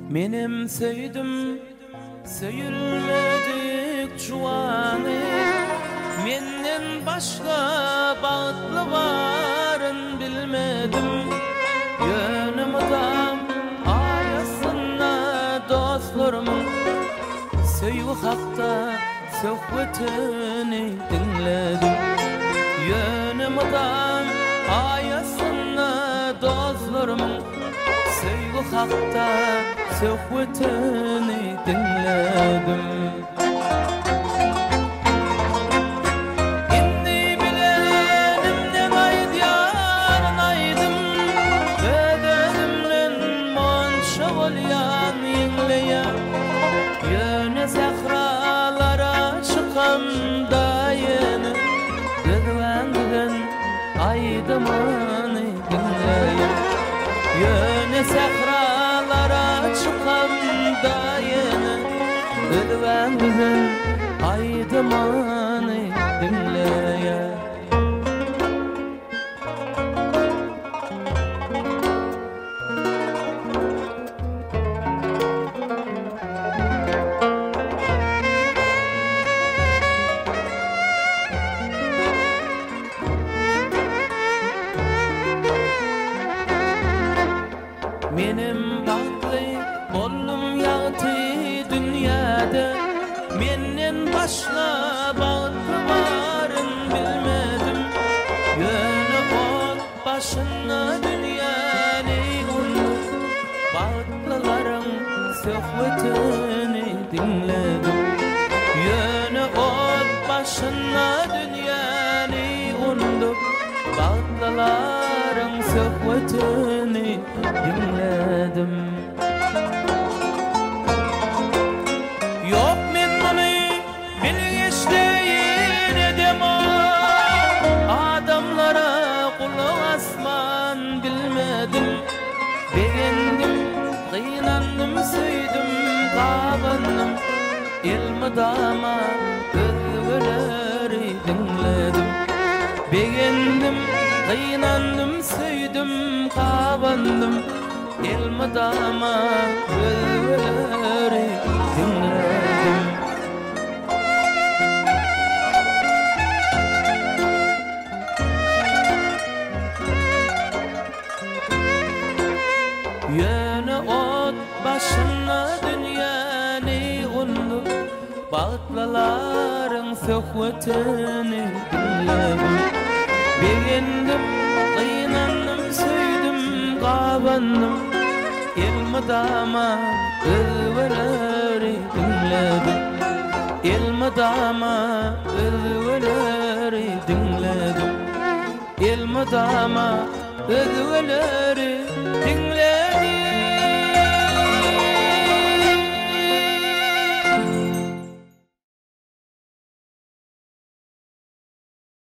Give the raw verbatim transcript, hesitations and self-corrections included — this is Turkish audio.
Menem söydüm, söyülmedik juany. Menden başka bağıtlı varın bilmedim. Yönüm adam ayasına dostlarımın söýgü hakta söhbetini dinledim. Yönüm adam ayasına dostlarımın söýgü hakta söhbetini dinledim. Yöne sahralara çıkam dayını Gıdvandın aydımını dinleyin. Yöne sahralara çıkam dayını Gıdvandın aydımını dinleyin. Menem bagly bollum ýagty dünýäde menden başga bagly baryn bilmedim. Ýöne ot başyna dünýäni unup baglylaryň söhbetini dinledim. Ýöne ot başyna dünýäni unup baglylaryň söhbetini dinledim. Yok men muny bilgeçleyin edem adamlara kulak asman bilmedim. Beğendim, kıynandım, söydüm, kabandım. Elmadama gözleri dinledim. Beğendim, kıynandım, söydüm, kabandım. Elmadama gözleri dinledim. Yöne ot başına dünýäni unup bagtlaryň söhbetini dinledim. Beğendim, kıynandım, söydüm, kabandım. Elmadama gözleri dinledim. Elmadama gözleri dinledim. Elmadama gözleri dinledim.